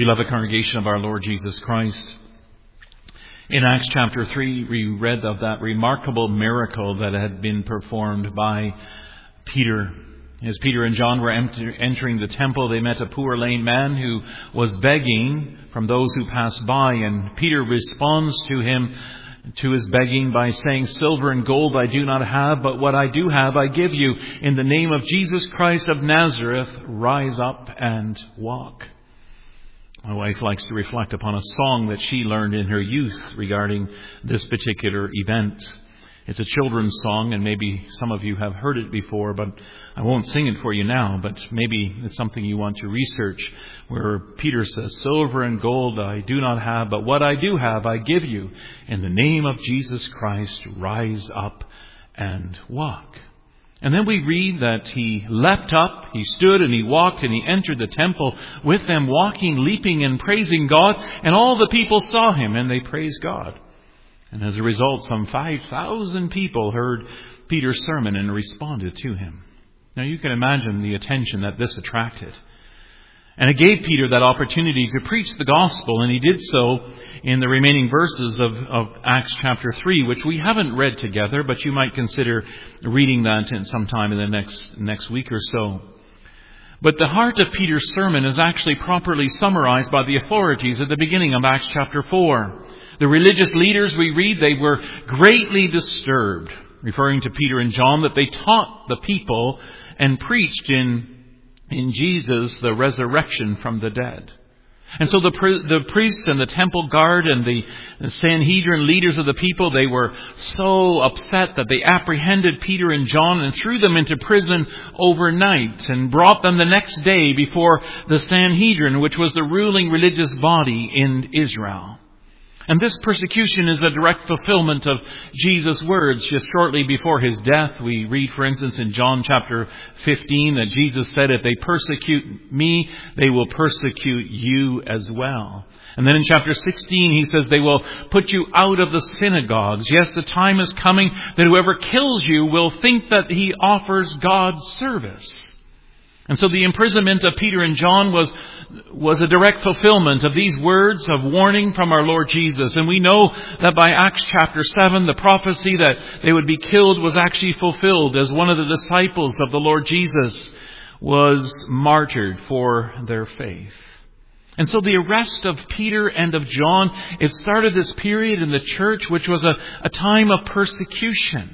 Beloved congregation of our Lord Jesus Christ, in Acts chapter 3 we read of that remarkable miracle that had been performed by Peter. As Peter and John were entering the temple, they met a poor lame man who was begging from those who passed by, and Peter responds to his begging by saying, "Silver and gold I do not have, but what I do have I give you. In the name of Jesus Christ of Nazareth, rise up and walk." My wife likes to reflect upon a song that she learned in her youth regarding this particular event. It's a children's song, and maybe some of you have heard it before, but I won't sing it for you now, but maybe it's something you want to research, where Peter says, "Silver and gold I do not have, but what I do have I give you. In the name of Jesus Christ, rise up and walk." And then we read that he leapt up, he stood and he walked and he entered the temple with them, walking, leaping and praising God. And all the people saw him and they praised God. And as a result, some 5,000 people heard Peter's sermon and responded to him. Now you can imagine the attention that this attracted. And it gave Peter that opportunity to preach the gospel, and he did so in the remaining verses of Acts chapter 3, which we haven't read together, but you might consider reading that sometime in the next week or so. But the heart of Peter's sermon is actually properly summarized by the authorities at the beginning of Acts chapter 4. The religious leaders, we read, they were greatly disturbed, referring to Peter and John, that they taught the people and preached in Jesus the resurrection from the dead. And so the priests and the temple guard and the Sanhedrin leaders of the people, they were so upset that they apprehended Peter and John and threw them into prison overnight and brought them the next day before the Sanhedrin, which was the ruling religious body in Israel. And this persecution is a direct fulfillment of Jesus' words just shortly before his death. We read, for instance, in John chapter 15 that Jesus said, "If they persecute me, they will persecute you as well." And then in chapter 16 he says, "They will put you out of the synagogues. Yes, the time is coming that whoever kills you will think that he offers God service." And so the imprisonment of Peter and John was a direct fulfillment of these words of warning from our Lord Jesus. And we know that by Acts chapter 7, the prophecy that they would be killed was actually fulfilled as one of the disciples of the Lord Jesus was martyred for their faith. And so the arrest of Peter and of John, it started this period in the church which was a time of persecution.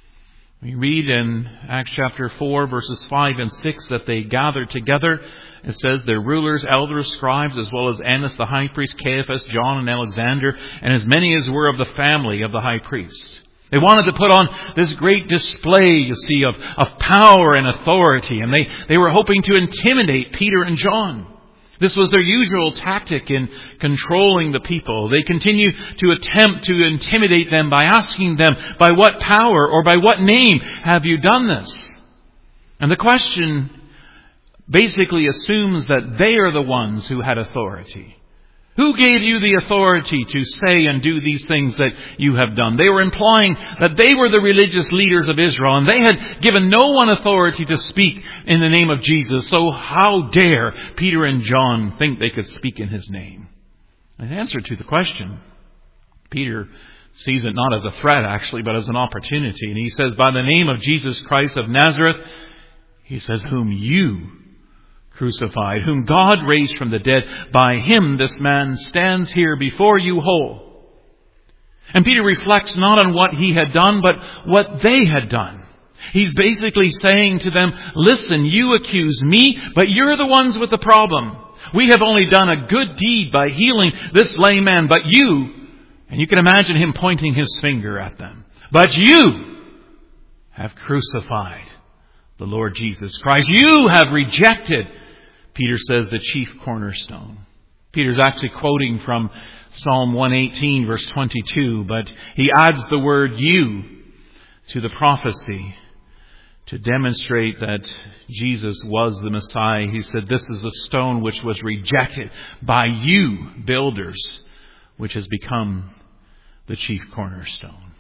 We read in Acts chapter 4, verses 5 and 6, that they gathered together. It says, "Their rulers, elders, scribes, as well as Annas the high priest, Caiaphas, John, and Alexander, and as many as were of the family of the high priest." They wanted to put on this great display, you see, of power and authority. And they were hoping to intimidate Peter and John. This was their usual tactic in controlling the people. They continue to attempt to intimidate them by asking them, "By what power or by what name have you done this?" And the question basically assumes that they are the ones who had authority. Who gave you the authority to say and do these things that you have done? They were implying that they were the religious leaders of Israel, and they had given no one authority to speak in the name of Jesus. So how dare Peter and John think they could speak in his name? In answer to the question, Peter sees it not as a threat actually, but as an opportunity. And he says, "By the name of Jesus Christ of Nazareth," he says, "whom you crucified, whom God raised from the dead, by him this man stands here before you whole." And Peter reflects not on what he had done, but what they had done. He's basically saying to them, "Listen, you accuse me, but you're the ones with the problem. We have only done a good deed by healing this lame man, but you," and you can imagine him pointing his finger at them, "but you have crucified the Lord Jesus Christ. You have rejected," Peter says, "the chief cornerstone." Peter's actually quoting from Psalm 118, verse 22, but he adds the word "you" to the prophecy to demonstrate that Jesus was the Messiah. He said, "This is a stone which was rejected by you builders, which has become the chief cornerstone."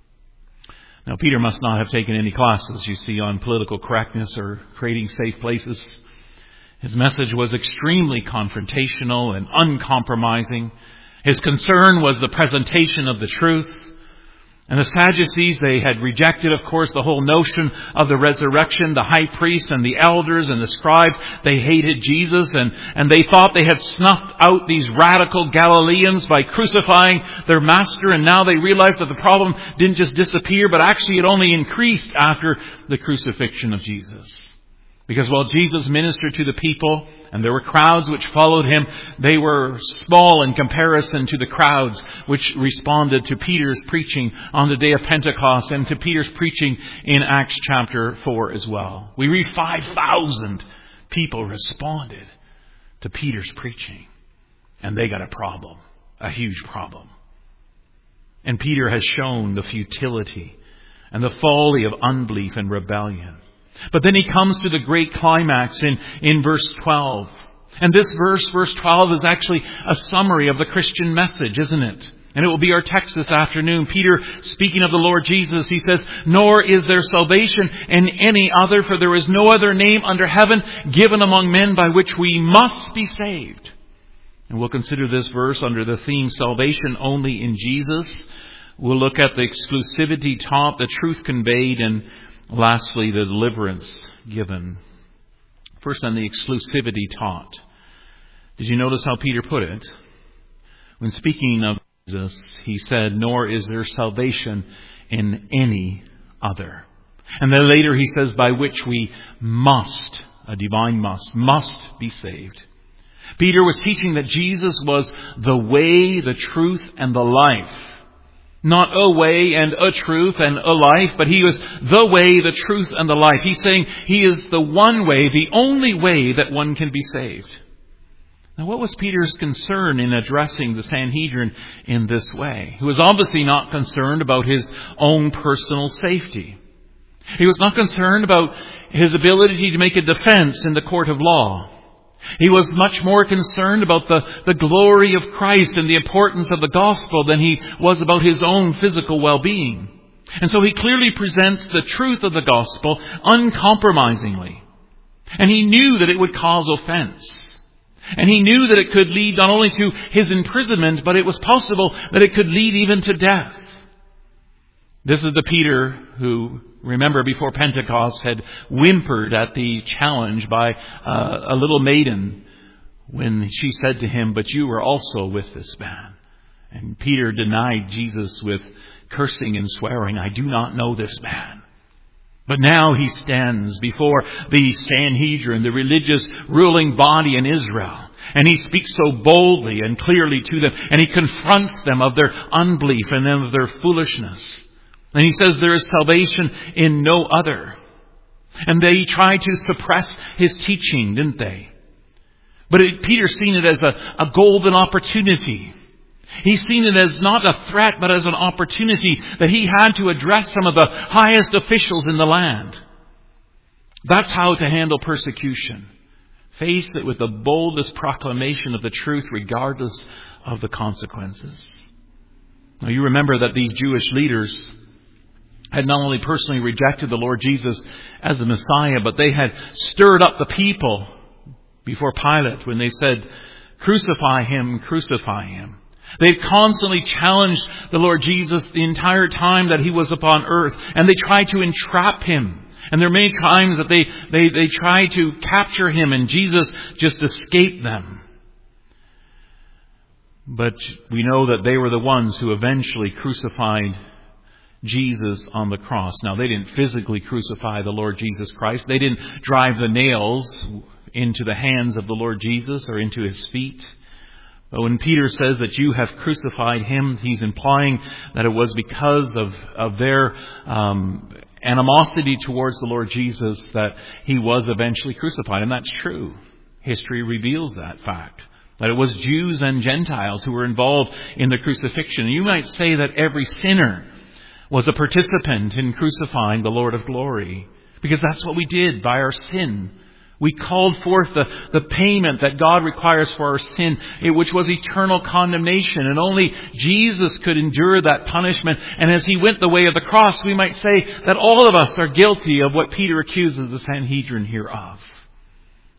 Now, Peter must not have taken any classes, you see, on political correctness or creating safe places. His message was extremely confrontational and uncompromising. His concern was the presentation of the truth. And the Sadducees, they had rejected, of course, the whole notion of the resurrection. The high priests and the elders and the scribes, they hated Jesus, and they thought they had snuffed out these radical Galileans by crucifying their master, and now they realized that the problem didn't just disappear, but actually it only increased after the crucifixion of Jesus. Because while Jesus ministered to the people, and there were crowds which followed him, they were small in comparison to the crowds which responded to Peter's preaching on the day of Pentecost and to Peter's preaching in Acts chapter 4 as well. We read 5,000 people responded to Peter's preaching, and they got a problem, a huge problem. And Peter has shown the futility and the folly of unbelief and rebellion. But then he comes to the great climax in verse 12. And this verse 12, is actually a summary of the Christian message, isn't it? And it will be our text this afternoon. Peter, speaking of the Lord Jesus, he says, "Nor is there salvation in any other, for there is no other name under heaven given among men by which we must be saved." And we'll consider this verse under the theme, salvation only in Jesus. We'll look at the exclusivity taught, the truth conveyed, and lastly, the deliverance given. First, on the exclusivity taught. Did you notice how Peter put it? When speaking of Jesus, he said, "Nor is there salvation in any other." And then later he says, "By which we must," a divine must be saved. Peter was teaching that Jesus was the way, the truth, and the life. Not a way and a truth and a life, but he was the way, the truth, and the life. He's saying he is the one way, the only way that one can be saved. Now, what was Peter's concern in addressing the Sanhedrin in this way? He was obviously not concerned about his own personal safety. He was not concerned about his ability to make a defense in the court of law. He was much more concerned about the glory of Christ and the importance of the gospel than he was about his own physical well-being. And so he clearly presents the truth of the gospel uncompromisingly. And he knew that it would cause offense. And he knew that it could lead not only to his imprisonment, but it was possible that it could lead even to death. This is the Peter who, remember, before Pentecost had whimpered at the challenge by a little maiden when she said to him, "But you were also with this man." And Peter denied Jesus with cursing and swearing, "I do not know this man." But now he stands before the Sanhedrin, the religious ruling body in Israel. And he speaks so boldly and clearly to them. And he confronts them of their unbelief and of their foolishness. And he says there is salvation in no other. And they tried to suppress his teaching, didn't they? But Peter's seen it as a golden opportunity. He's seen it as not a threat, but as an opportunity that he had to address some of the highest officials in the land. That's how to handle persecution. Face it with the boldest proclamation of the truth, regardless of the consequences. Now, you remember that these Jewish leaders had not only personally rejected the Lord Jesus as the Messiah, but they had stirred up the people before Pilate when they said, "Crucify him, crucify him." They constantly challenged the Lord Jesus the entire time that he was upon earth, and they tried to entrap him. And there are many times that they tried to capture him, and Jesus just escaped them. But we know that they were the ones who eventually crucified Jesus on the cross. Now, they didn't physically crucify the Lord Jesus Christ. They didn't drive the nails into the hands of the Lord Jesus or into his feet. But when Peter says that you have crucified him, he's implying that it was because of their animosity towards the Lord Jesus that he was eventually crucified. And that's true. History reveals that fact. That it was Jews and Gentiles who were involved in the crucifixion. You might say that every sinner was a participant in crucifying the Lord of glory. Because that's what we did by our sin. We called forth the payment that God requires for our sin, which was eternal condemnation. And only Jesus could endure that punishment. And as he went the way of the cross, we might say that all of us are guilty of what Peter accuses the Sanhedrin here of.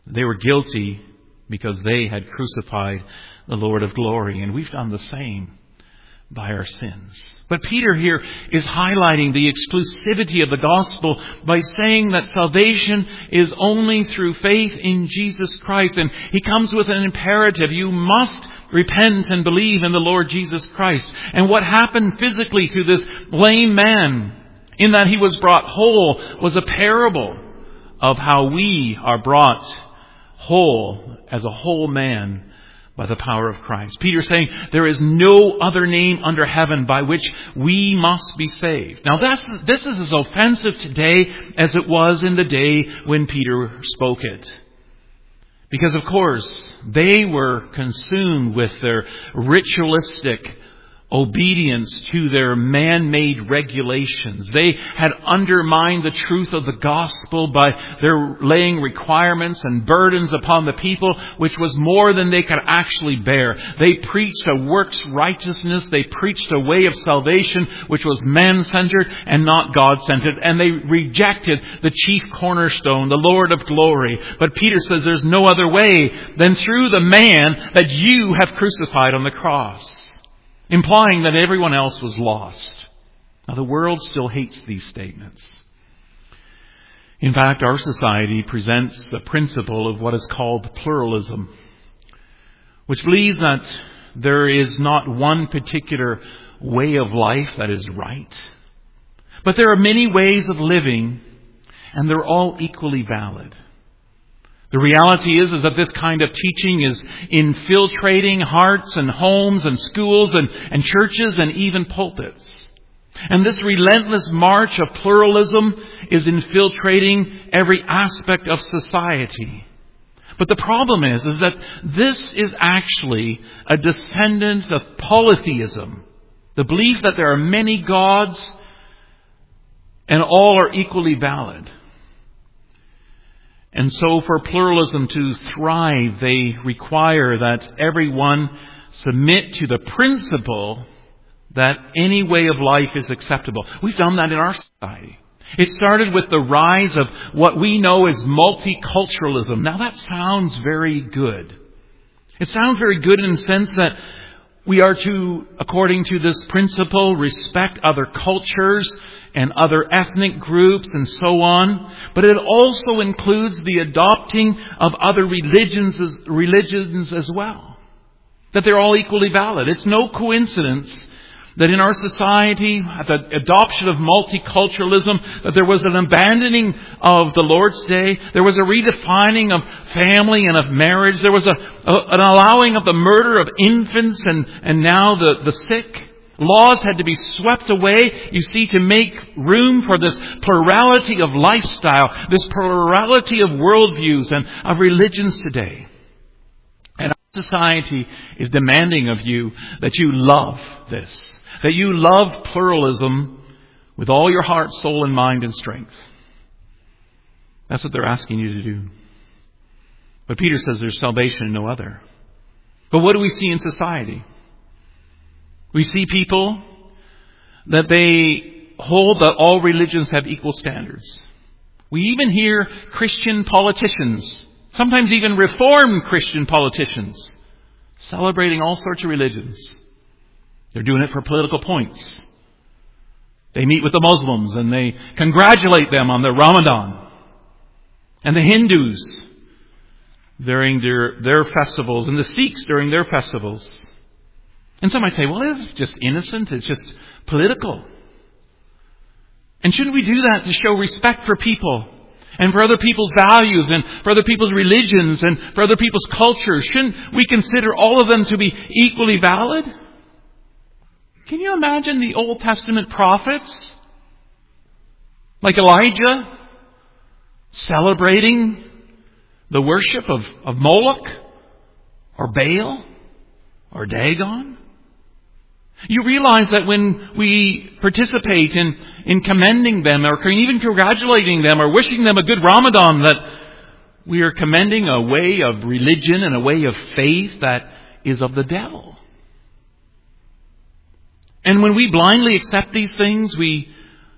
They were guilty because they had crucified the Lord of glory. And we've done the same by our sins. But Peter here is highlighting the exclusivity of the gospel by saying that salvation is only through faith in Jesus Christ. And he comes with an imperative. You must repent and believe in the Lord Jesus Christ. And what happened physically to this lame man, in that he was brought whole, was a parable of how we are brought whole as a whole man by the power of Christ. Peter's saying there is no other name under heaven by which we must be saved. Now this is as offensive today as it was in the day when Peter spoke it. Because of course, they were consumed with their ritualistic obedience to their man-made regulations. They had undermined the truth of the gospel by their laying requirements and burdens upon the people, which was more than they could actually bear. They preached a works righteousness. They preached a way of salvation which was man-centered and not God-centered. And they rejected the chief cornerstone, the Lord of glory. But Peter says there's no other way than through the man that you have crucified on the cross, implying that everyone else was lost. Now, the world still hates these statements. In fact, our society presents the principle of what is called pluralism, which believes that there is not one particular way of life that is right, but there are many ways of living, and they're all equally valid. The reality is that this kind of teaching is infiltrating hearts and homes and schools and churches and even pulpits. And this relentless march of pluralism is infiltrating every aspect of society. But the problem is that this is actually a descendant of polytheism. The belief that there are many gods and all are equally valid. And so for pluralism to thrive, they require that everyone submit to the principle that any way of life is acceptable. We've done that in our society. It started with the rise of what we know as multiculturalism. Now that sounds very good. It sounds very good in the sense that we are to, according to this principle, respect other cultures and other ethnic groups and so on. But it also includes the adopting of other religions as well. That they're all equally valid. It's no coincidence that in our society, at the adoption of multiculturalism, that there was an abandoning of the Lord's Day. There was a redefining of family and of marriage. There was an allowing of the murder of infants and now the sick. Laws had to be swept away, you see, to make room for this plurality of lifestyle, this plurality of worldviews and of religions today. And our society is demanding of you that you love this, that you love pluralism with all your heart, soul, and mind and strength. That's what they're asking you to do. But Peter says there's salvation in no other. But what do we see in society? We see people that they hold that all religions have equal standards. We even hear Christian politicians, sometimes even Reformed Christian politicians, celebrating all sorts of religions. They're doing it for political points. They meet with the Muslims and they congratulate them on their Ramadan. And the Hindus during their festivals, and the Sikhs during their festivals. And some might say, well, it's just innocent. It's just political. And shouldn't we do that to show respect for people and for other people's values and for other people's religions and for other people's cultures? Shouldn't we consider all of them to be equally valid? Can you imagine the Old Testament prophets like Elijah celebrating the worship of Moloch or Baal or Dagon? You realize that when we participate in commending them or even congratulating them or wishing them a good Ramadan, that we are commending a way of religion and a way of faith that is of the devil. And when we blindly accept these things, we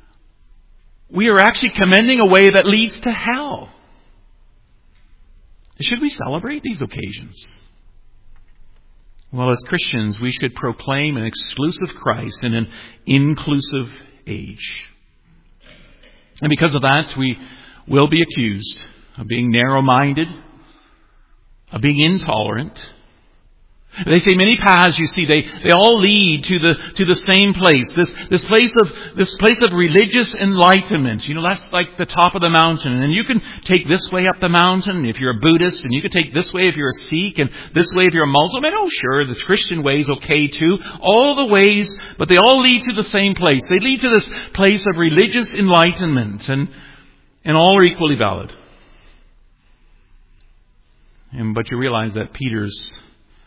are actually commending a way that leads to hell. Should we celebrate these occasions? Well, as Christians, we should proclaim an exclusive Christ in an inclusive age. And because of that, we will be accused of being narrow-minded, of being intolerant. They say many paths, you see, they all lead to the same place. This place of religious enlightenment. You know, that's like the top of the mountain. And you can take this way up the mountain if you're a Buddhist, and you can take this way if you're a Sikh, and this way if you're a Muslim. And sure, the Christian way is okay too. All the ways, but they all lead to the same place. They lead to this place of religious enlightenment, and all are equally valid. But you realize that Peter's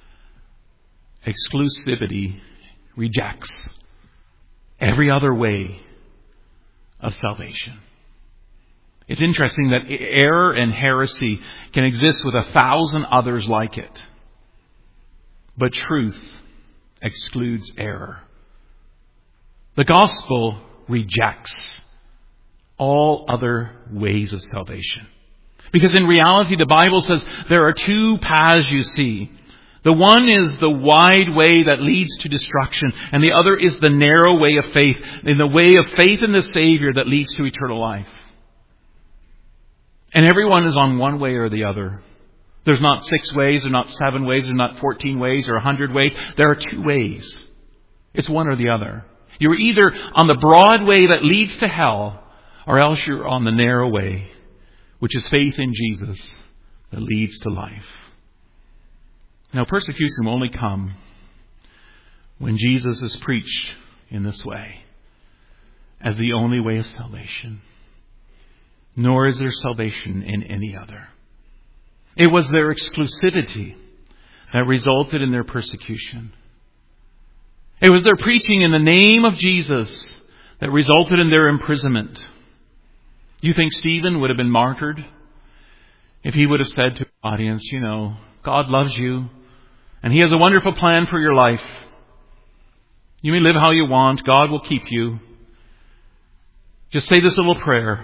exclusivity rejects every other way of salvation. It's interesting that error and heresy can exist with 1,000 others like it. But truth excludes error. The gospel rejects all other ways of salvation. Because in reality, the Bible says there are two paths you see. The one is the wide way that leads to destruction, and the other is the narrow way of faith, in the way of faith in the Savior that leads to eternal life. And everyone is on one way or the other. There's not 6 ways, there's not 7 ways, there's not 14 ways or 100 ways. There are 2 ways. It's one or the other. You're either on the broad way that leads to hell, or else you're on the narrow way, which is faith in Jesus that leads to life. Now, persecution will only come when Jesus is preached in this way as the only way of salvation. Nor is there salvation in any other. It was their exclusivity that resulted in their persecution. It was their preaching in the name of Jesus that resulted in their imprisonment. You think Stephen would have been martyred if he would have said to the audience, you know, God loves you and He has a wonderful plan for your life. You may live how you want. God will keep you. Just say this little prayer.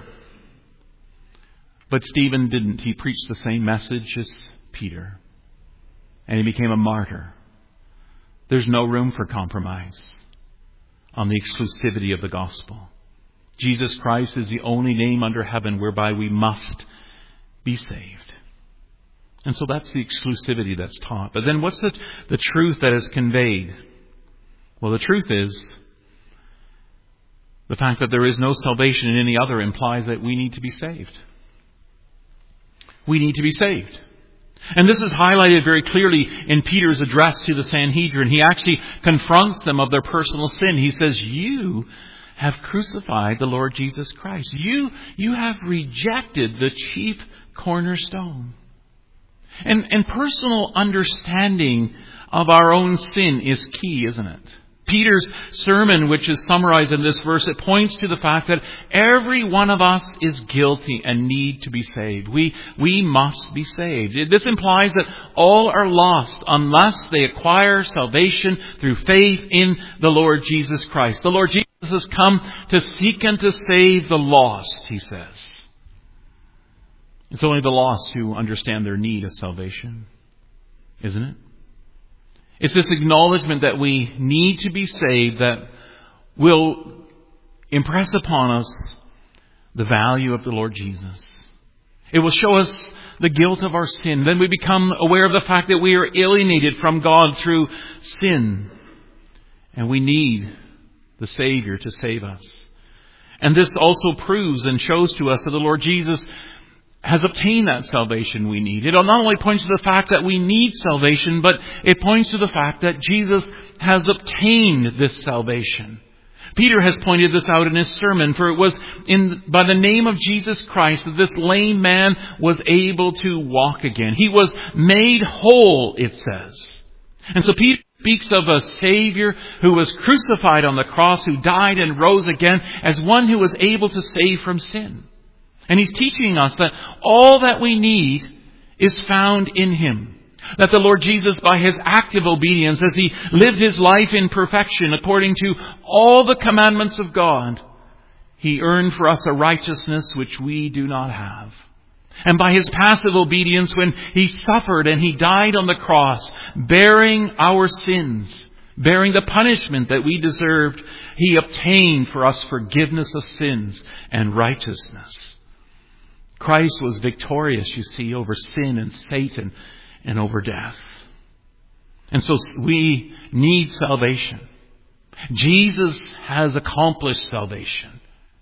But Stephen didn't. He preached the same message as Peter. And he became a martyr. There's no room for compromise on the exclusivity of the gospel. Jesus Christ is the only name under heaven whereby we must be saved. And so that's the exclusivity that's taught. But then what's the truth that is conveyed? Well, the truth is the fact that there is no salvation in any other implies that we need to be saved. We need to be saved. And this is highlighted very clearly in Peter's address to the Sanhedrin. He actually confronts them of their personal sin. He says, you have crucified the Lord Jesus Christ. You have rejected the chief cornerstone. And personal understanding of our own sin is key, isn't it? Peter's sermon, which is summarized in this verse, it points to the fact that every one of us is guilty and need to be saved. We must be saved. This implies that all are lost unless they acquire salvation through faith in the Lord Jesus Christ. The Lord Jesus has come to seek and to save the lost, he says. It's only the lost who understand their need of salvation, isn't it? It's this acknowledgement that we need to be saved that will impress upon us the value of the Lord Jesus. It will show us the guilt of our sin. Then we become aware of the fact that we are alienated from God through sin. And we need the Savior to save us. And this also proves and shows to us that the Lord Jesus has obtained that salvation we need. It not only points to the fact that we need salvation, but it points to the fact that Jesus has obtained this salvation. Peter has pointed this out in his sermon, for it was by the name of Jesus Christ that this lame man was able to walk again. He was made whole, it says. And so Peter speaks of a Savior who was crucified on the cross, who died and rose again as one who was able to save from sin. And he's teaching us that all that we need is found in Him. That the Lord Jesus, by His active obedience, as He lived His life in perfection according to all the commandments of God, He earned for us a righteousness which we do not have. And by His passive obedience, when He suffered and He died on the cross, bearing our sins, bearing the punishment that we deserved, He obtained for us forgiveness of sins and righteousness. Christ was victorious, you see, over sin and Satan and over death. And so we need salvation. Jesus has accomplished salvation.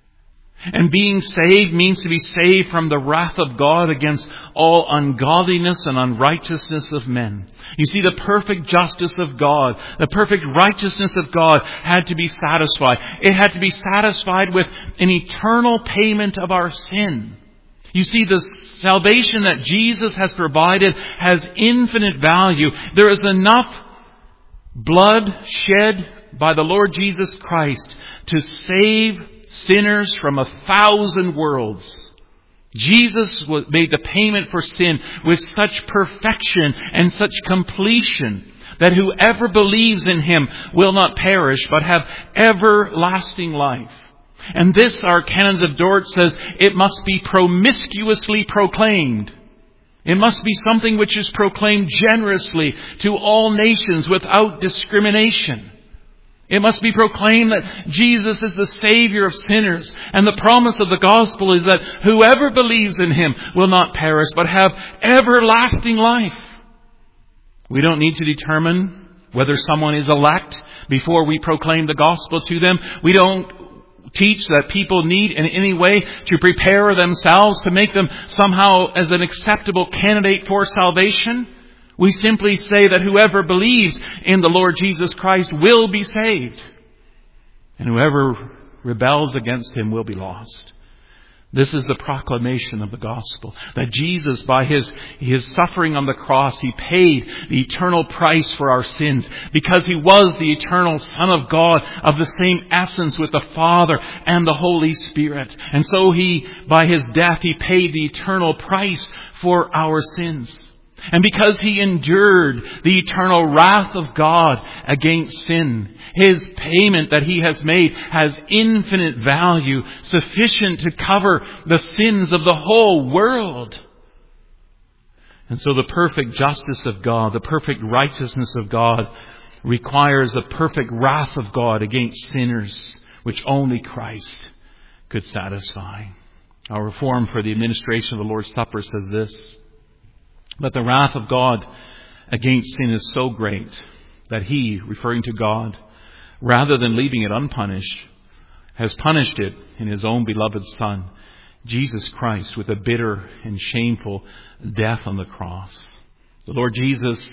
And being saved means to be saved from the wrath of God against all ungodliness and unrighteousness of men. You see, the perfect justice of God, the perfect righteousness of God had to be satisfied. It had to be satisfied with an eternal payment of our sin. You see, the salvation that Jesus has provided has infinite value. There is enough blood shed by the Lord Jesus Christ to save sinners from 1,000 worlds. Jesus made the payment for sin with such perfection and such completion that whoever believes in Him will not perish but have everlasting life. And this, our Canons of Dort says, it must be promiscuously proclaimed. It must be something which is proclaimed generously to all nations without discrimination. It must be proclaimed that Jesus is the Savior of sinners. And the promise of the gospel is that whoever believes in Him will not perish, but have everlasting life. We don't need to determine whether someone is elect before we proclaim the gospel to them. We don't teach that people need in any way to prepare themselves to make them somehow as an acceptable candidate for salvation. We simply say that whoever believes in the Lord Jesus Christ will be saved. And whoever rebels against Him will be lost. This is the proclamation of the gospel. That Jesus, by His suffering on the cross, He paid the eternal price for our sins. Because He was the eternal Son of God, of the same essence with the Father and the Holy Spirit. And so He, by His death, He paid the eternal price for our sins. And because He endured the eternal wrath of God against sin, His payment that He has made has infinite value, sufficient to cover the sins of the whole world. And so the perfect justice of God, the perfect righteousness of God, requires the perfect wrath of God against sinners, which only Christ could satisfy. Our Reform for the Administration of the Lord's Supper says this: but the wrath of God against sin is so great that He, referring to God, rather than leaving it unpunished, has punished it in His own beloved Son, Jesus Christ, with a bitter and shameful death on the cross. The Lord Jesus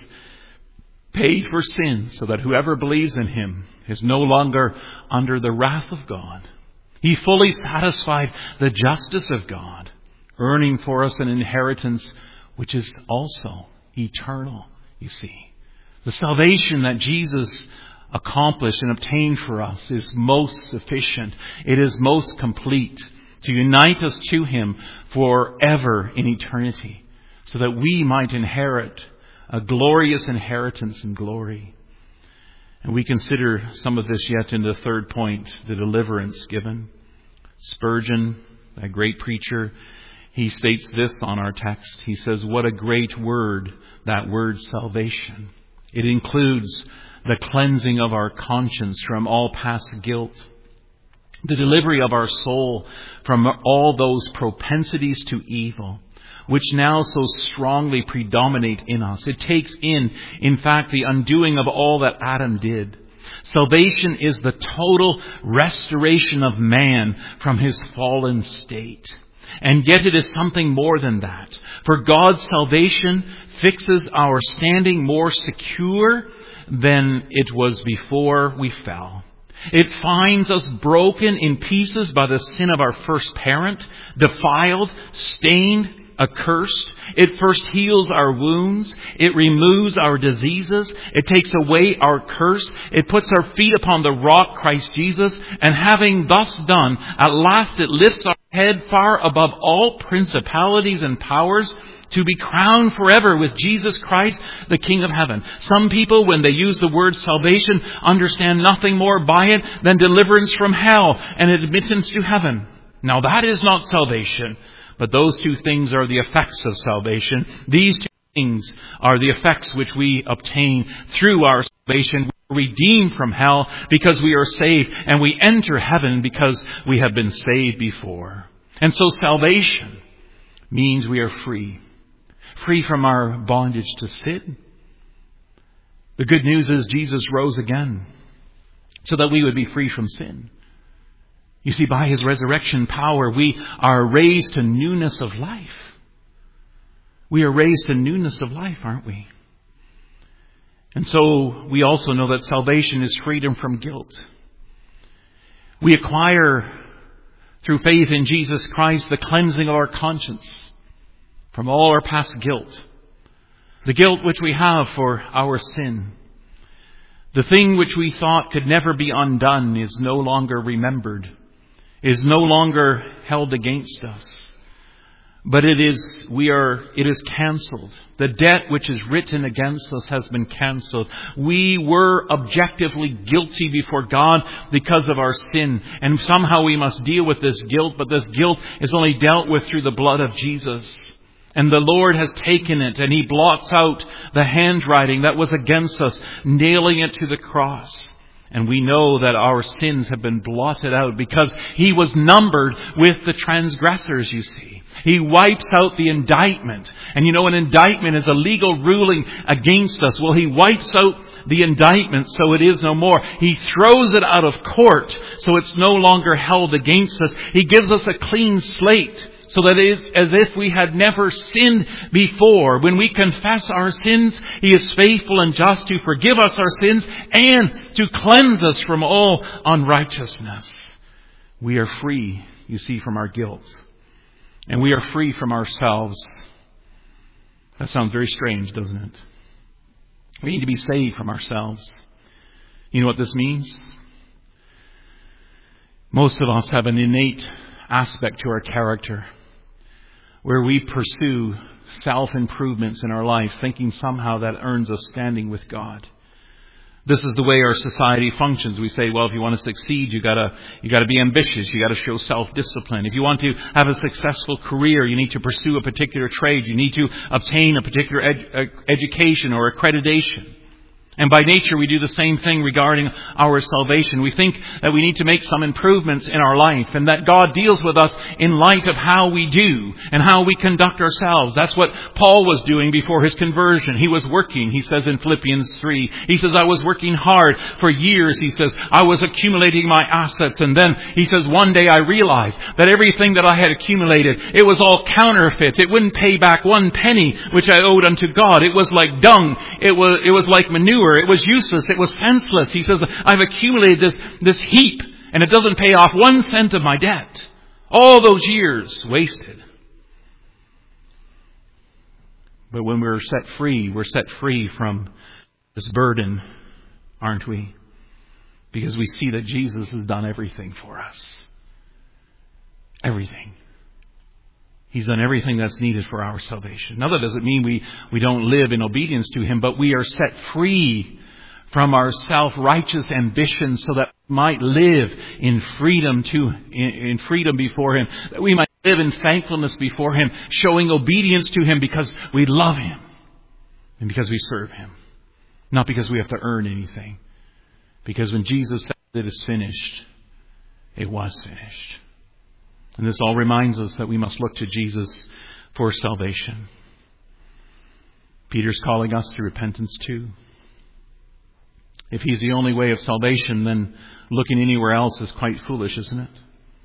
paid for sin so that whoever believes in Him is no longer under the wrath of God. He fully satisfied the justice of God, earning for us an inheritance which is also eternal, you see. The salvation that Jesus accomplished and obtained for us is most sufficient. It is most complete to unite us to Him forever in eternity, so that we might inherit a glorious inheritance in glory. And we consider some of this yet in the third point, the deliverance given. Spurgeon, a great preacher, he states this on our text. He says, what a great word, that word salvation. It includes the cleansing of our conscience from all past guilt, the delivery of our soul from all those propensities to evil, which now so strongly predominate in us. It takes in fact, the undoing of all that Adam did. Salvation is the total restoration of man from his fallen state. And yet it is something more than that. For God's salvation fixes our standing more secure than it was before we fell. It finds us broken in pieces by the sin of our first parent, defiled, stained, accursed. It first heals our wounds. It removes our diseases. It takes away our curse. It puts our feet upon the rock, Christ Jesus. And having thus done, at last it lifts our head far above all principalities and powers, to be crowned forever with Jesus Christ, the King of heaven. Some people, when they use the word salvation, understand nothing more by it than deliverance from hell and admittance to heaven. Now that is not salvation, But those two things are the effects of salvation. These two things are the effects which we obtain through our salvation. We are redeemed from hell because we are saved, and we enter heaven because we have been saved before. And so salvation means we are free. Free from our bondage to sin. The good news is Jesus rose again so that we would be free from sin. You see, by His resurrection power, we are raised to newness of life. We are raised to newness of life, aren't we? And so we also know that salvation is freedom from guilt. We acquire, through faith in Jesus Christ, the cleansing of our conscience from all our past guilt. The guilt which we have for our sin. The thing which we thought could never be undone is no longer remembered, is no longer held against us. But it is cancelled. The debt which is written against us has been cancelled. We were objectively guilty before God because of our sin. And somehow we must deal with this guilt, but this guilt is only dealt with through the blood of Jesus. And the Lord has taken it, and He blots out the handwriting that was against us, nailing it to the cross. And we know that our sins have been blotted out because He was numbered with the transgressors, you see. He wipes out the indictment. And you know, an indictment is a legal ruling against us. Well, He wipes out the indictment so it is no more. He throws it out of court so it's no longer held against us. He gives us a clean slate so that it is as if we had never sinned before. When we confess our sins, He is faithful and just to forgive us our sins and to cleanse us from all unrighteousness. We are free, you see, from our guilt. And we are free from ourselves. That sounds very strange, doesn't it? We need to be saved from ourselves. You know what this means? Most of us have an innate aspect to our character where we pursue self-improvements in our life, thinking somehow that earns us standing with God. This is the way our society functions. We say, well, if you want to succeed, you gotta be ambitious. You gotta show self-discipline. If you want to have a successful career, you need to pursue a particular trade. You need to obtain a particular education or accreditation. And by nature, we do the same thing regarding our salvation. We think that we need to make some improvements in our life and that God deals with us in light of how we do and how we conduct ourselves. That's what Paul was doing before his conversion. He was working, he says in Philippians 3. He says, I was working hard for years. He says, I was accumulating my assets. And then he says, one day I realized that everything that I had accumulated, it was all counterfeit. It wouldn't pay back one penny which I owed unto God. It was like dung. It was like manure. It was useless. It was senseless. He says, I've accumulated this heap and it doesn't pay off 1 cent of my debt. All those years wasted. But when we're set free from this burden, aren't we? Because we see that Jesus has done everything for us. Everything. He's done everything that's needed for our salvation. Now that doesn't mean we don't live in obedience to Him, but we are set free from our self-righteous ambitions so that we might live in freedom in freedom before Him. That we might live in thankfulness before Him, showing obedience to Him because we love Him and because we serve Him. Not because we have to earn anything. Because when Jesus said it is finished, it was finished. And this all reminds us that we must look to Jesus for salvation. Peter's calling us to repentance too. If He's the only way of salvation, then looking anywhere else is quite foolish, isn't it?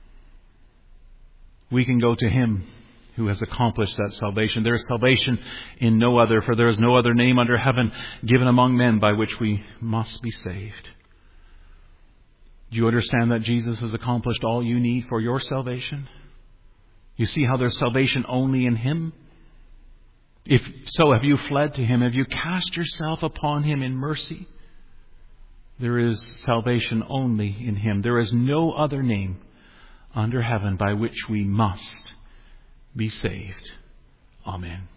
We can go to Him who has accomplished that salvation. There is salvation in no other, for there is no other name under heaven given among men by which we must be saved. Do you understand that Jesus has accomplished all you need for your salvation? You see how there's salvation only in Him? If so, have you fled to Him? Have you cast yourself upon Him in mercy? There is salvation only in Him. There is no other name under heaven by which we must be saved. Amen.